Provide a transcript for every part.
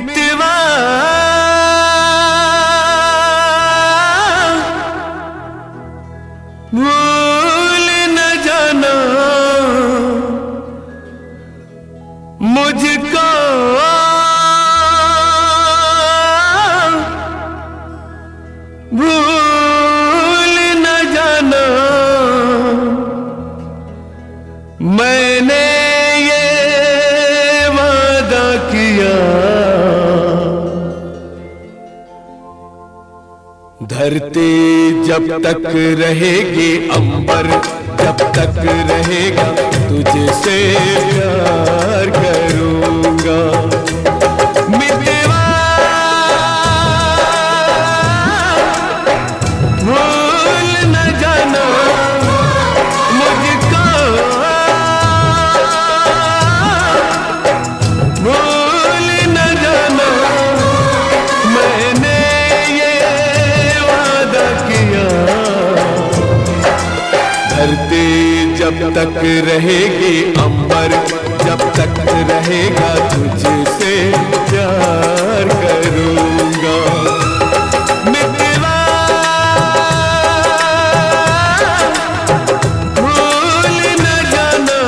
मितवा भूल न जाना मुझको, भूल न जाना मैंने ये वादा किया। धरती जब तक रहेगी, अंबर जब तक रहेगा, तुझसे प्यार करूंगा। मितवा भूल न जाना मुझको, भूल न जाना मैंने ये वादा किया। धरती जब तक रहेगी, अंबर जब तक रहेगा, तुझसे प्यार करूंगा। मितवा भूल न जाना।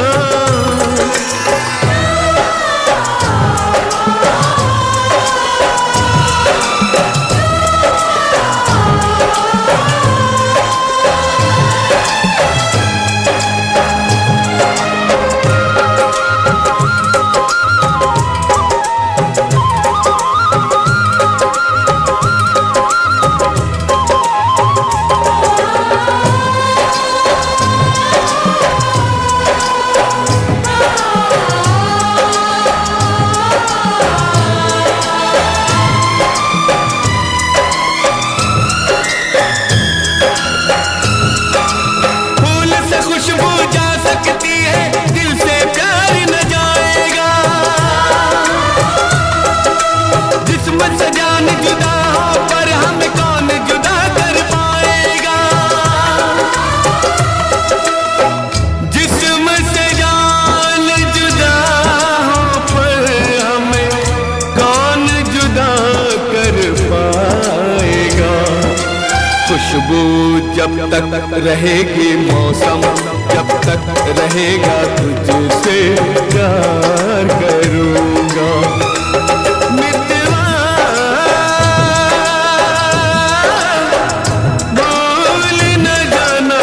खुशबू जब तक रहेगी, मौसम जब तक रहेगा, तुझसे प्यार करूंगा। मितवा भूल न जाना।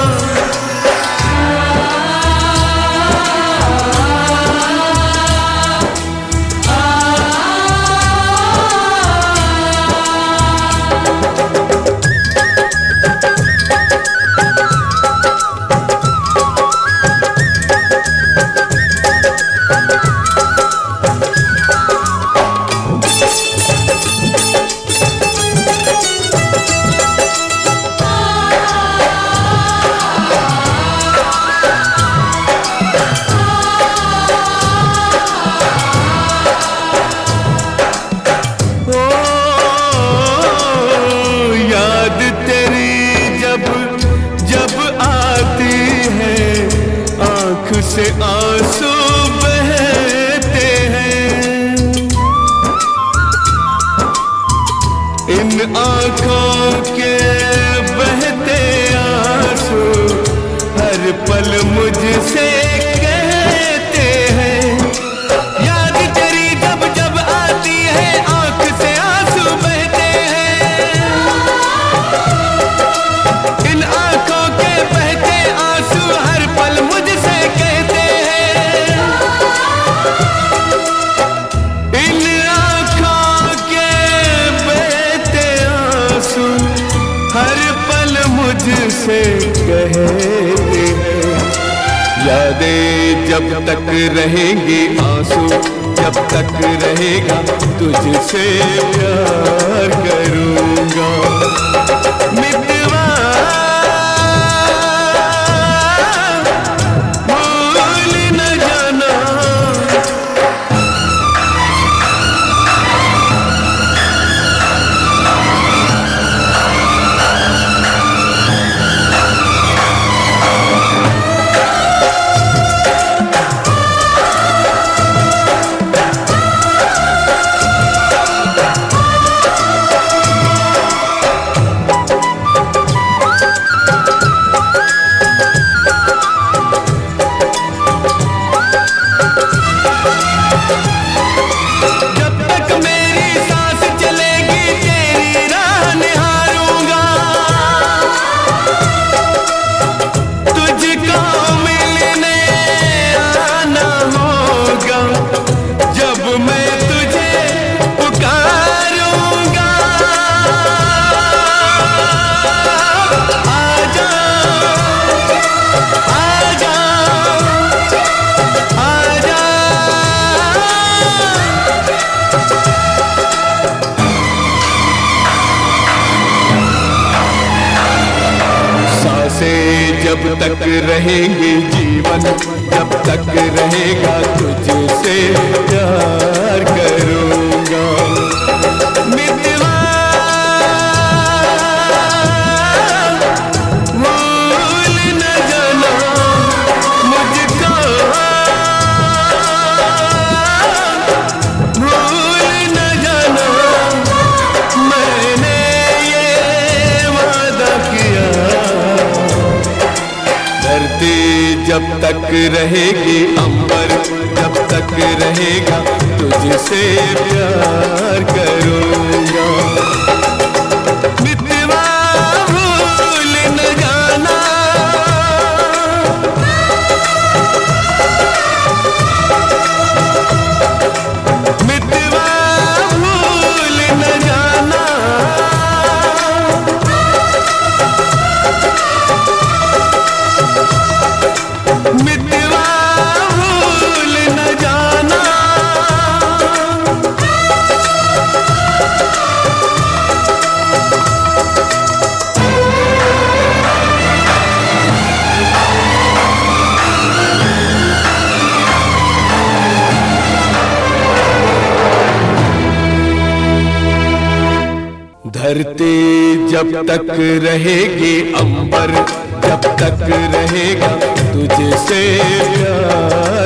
से आंसू बहते हैं, इन आँखों के बहते आंसू हर पल मुझसे कहते हैं। याद तेरी जब जब आती है, आँख से आंसू बहते हैं। इन आँखों के बहते आंसू हर पल मुझसे कहते हैं। इन आँखों के बहते आंसू हर पल मुझसे कहते हैं। यादें जब तक रहेंगी, आंसू जब तक रहेगा, तुझसे प्यार करूंगा। मितवा भूल न जाना। तक रहेंगे जीवन, जब तक रहेगा तुझसे प्यार करूँगा। मितवा भूल न जाना मुझको, भूल न जाना मैंने ये वादा किया। धरती जब तक रहेगी, अंबर जब तक रहेगा तुझसे प्यार करूँगा। मितवा भूल न जाना, मितवा भूल न जाना, मितवा भूल न जाना। धरती जब तक रहेगी, अंबर जब तक रहेगा तुझसे प्यार